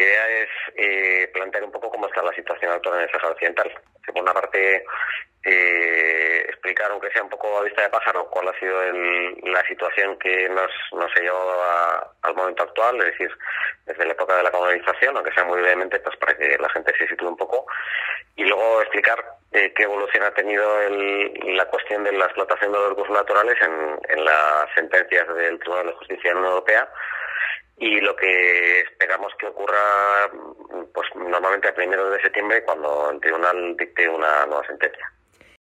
idea es plantear un poco cómo está la situación actual en el Sáhara Occidental. Por una parte, explicar, aunque sea un poco a vista de pájaro, cuál ha sido la situación que nos ha llevado al momento actual, es decir, desde la época de la colonización, aunque sea muy brevemente, pues para que la gente se sitúe un poco, y luego explicar qué evolución ha tenido la cuestión de la explotación de los recursos naturales en las sentencias del Tribunal de Justicia de la Unión Europea, y lo que esperamos que ocurra pues normalmente a primeros de septiembre, cuando el tribunal dicte una nueva sentencia.